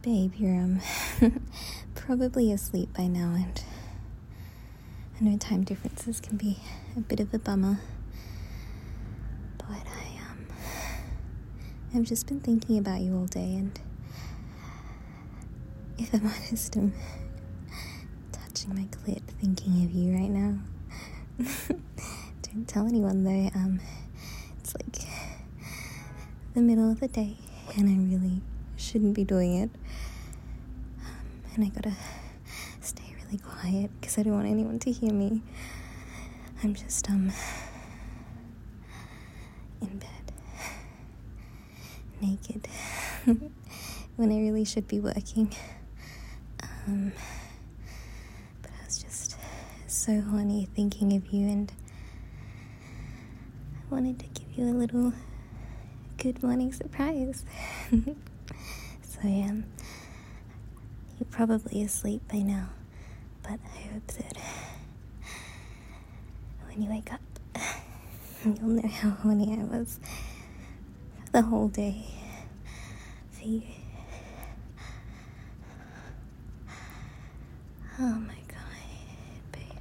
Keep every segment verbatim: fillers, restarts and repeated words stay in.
Babe, you're um probably asleep by now, and I know time differences can be a bit of a bummer, but I um I've just been thinking about you all day, and if I'm honest, I'm touching my clit thinking of you right now. Don't tell anyone though. Um, it's like the middle of the day, and I really shouldn't be doing it. Um, and I gotta stay really quiet because I don't want anyone to hear me. I'm just um in bed, naked, when I really should be working. Um, but I was just so horny thinking of you, and I wanted to give you a little good morning surprise. So um, you're probably asleep by now, but I hope that when you wake up, you'll know how horny I was the whole day for you. Oh my God, babe.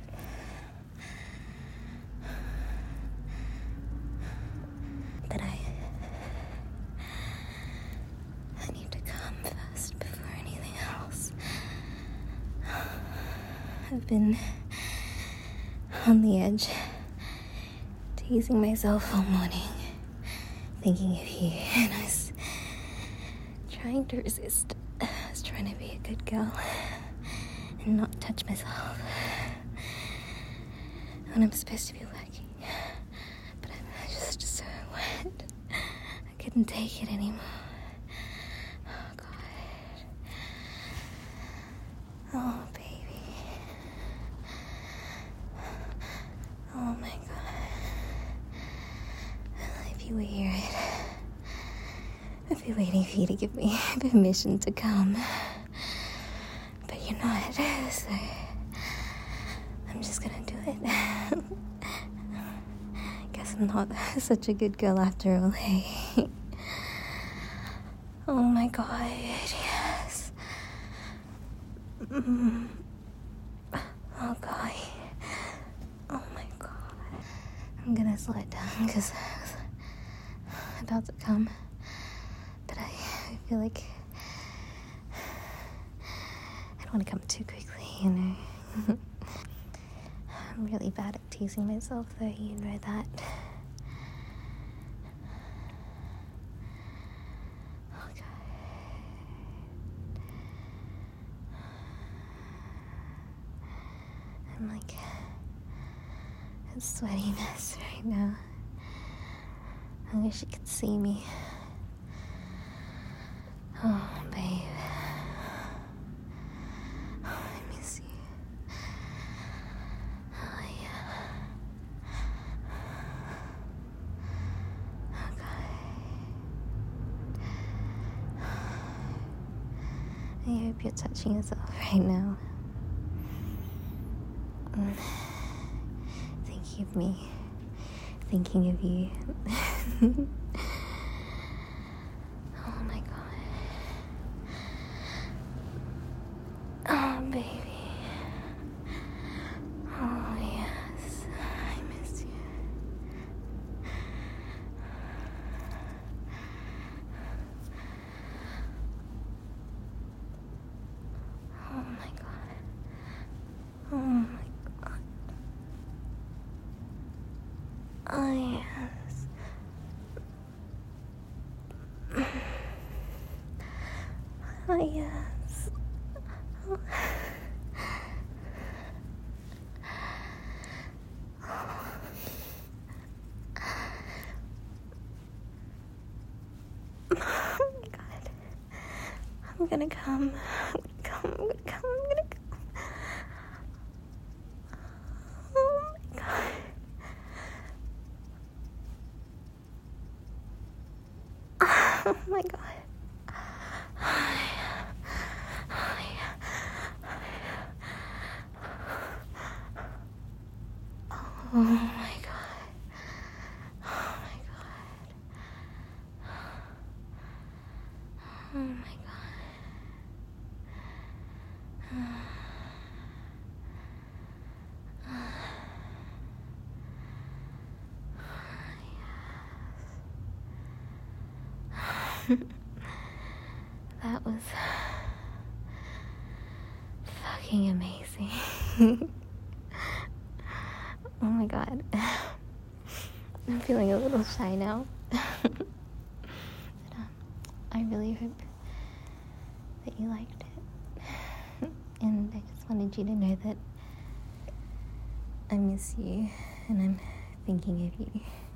But I, I need to come first before anything else. I've been on the edge, teasing myself all morning, thinking of you, and I was trying to resist. I was trying to be a good girl and not touch myself when I'm supposed to be working, but I'm just so wet. I couldn't take it anymore. Oh God. Oh baby. Oh my God. If you were here, I'd, I'd be waiting for you to give me permission to come. But you're not, so I'm just gonna do it. Guess I'm not such a good girl after all, hey? Oh my God, yes. Mm. Oh God. Oh my God. I'm gonna slow it down because I'm about to come. But I, I feel like I don't want to come too quickly, you know. I'm really bad at teasing myself, though, you know that. Okay. I'm like a sweaty mess right now. I wish you could see me. Oh, babe. I hope you're touching yourself right now. Mm. Thinking of me. Thinking of you. Oh my God. Oh, baby. Oh, yes. I miss you. Oh my God. Oh my God. Oh yes. Oh yes. Oh. Oh my God. I'm gonna come. I'm gonna come. I'm gonna come. I'm gonna come. Oh my God. Oh my God. Oh yeah. Oh yeah. Oh my God. Oh my God. Oh my God. That was fucking amazing. Oh my god. I'm feeling a little shy now. But, um, I really hope that you liked it. And I just wanted you to know that I miss you and I'm thinking of you.